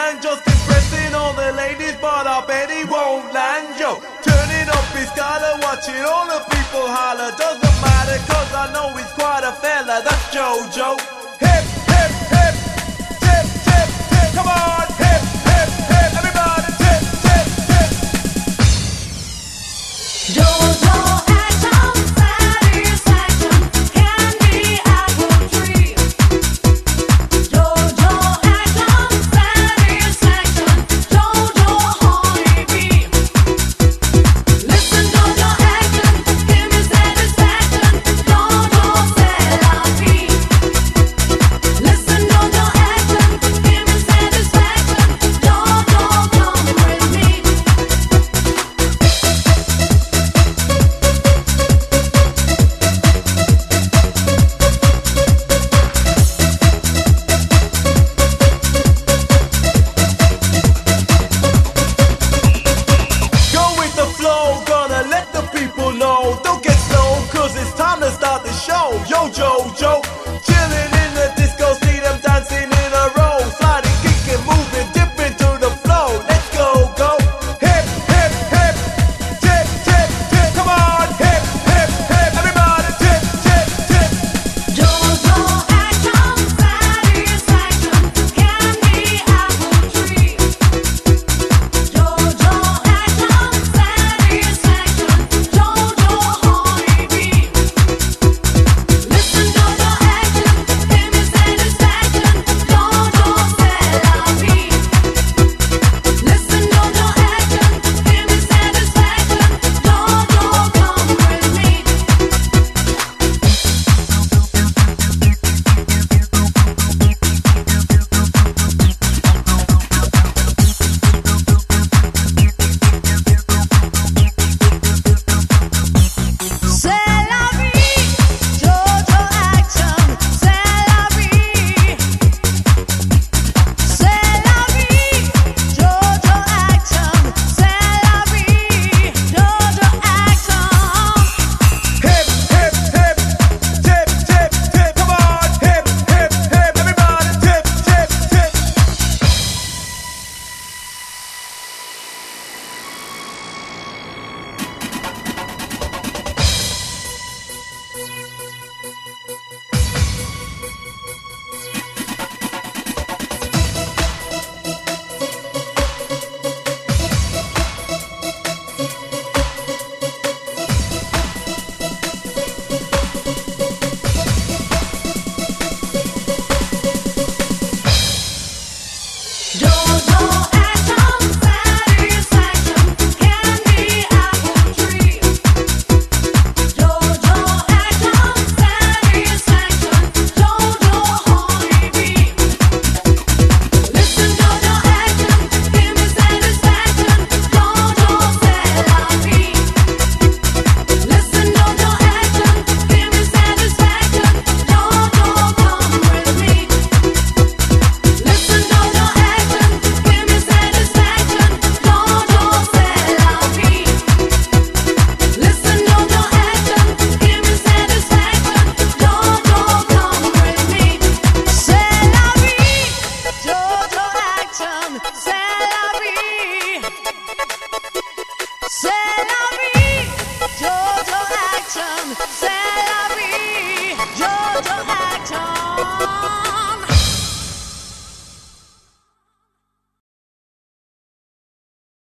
man, just impressing all the ladies, but I bet he won't land, yo. Turning up his collar, watching all the people holler. Doesn't matter, cause I know he's quite a fella, that's Jojo. Hip, hip, hip, tip, tip, tip, come on. Hip, hip, hip, everybody tip, tip, tip. Jojo action, satisfaction, candy apple tree. Jojo action, satisfaction, Jojo honeybee. Listen, Jojo action, give me satisfaction, Jojo c'est la vie. Listen, Jojo action, give me satisfaction, Jojo come with me. Go with the flow, gonna let the people know. Don't get slow, cause it's time to start the show. Yo, Jojo, chilling in the disco, see them dancing in a row. Sliding, kicking, moving, dipping to the flow. Let's go, go. Hip, hip, hip, tip, tip, tip. Come on, hip, hip, hip, everybody tip, tip, tip. Jojo action, satisfaction, candy apple tree. Jojo action, satisfaction, Jojo honeybee. Listen, Jojo action, give me satisfaction, Jojo c'est la vie. Listen, Jojo action, give me satisfaction, Jojo come with me. C'est la vie, Jojo action, c'est la vie. C'est la vie, Jojo action, c'est la vie. Jojo action. Hip, hip, hip, tip, tip, tip. Come on, hip, hip, hip, everybody tip, tip, tip. Jojo action, satisfaction, candy apple tree. Jojo action, satisfaction, Jojo honeybee. Listen, Jojo action, give me satisfaction, Jojo c'est la vie. Listen, Jojo action, give me satisfaction, Jojo come with me. Listen, Jojo action, give me satisfaction, Jojo c'est la vie. Listen, Jojo action, give me satisfaction, Jojo come with me. C'est la vie, Jojo action, c'est la vie. C'est la vie, Jojo action, c'est la vie, Jojo action.